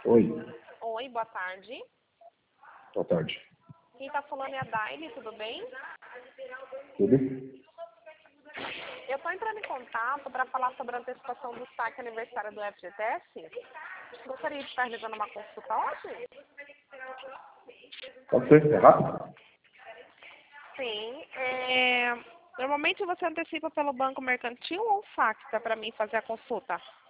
Oi, Oi, boa tarde. boa tarde. Quem tá falando é a Daile, tudo bem? Tudo? Eu tô entrando em contato para falar sobre a antecipação do saque aniversário do FGTS. Gostaria de estar realizando uma consulta hoje? Pode ser? É rápido? Sim. Normalmente você antecipa pelo banco mercantil ou Facta para mim fazer a consulta?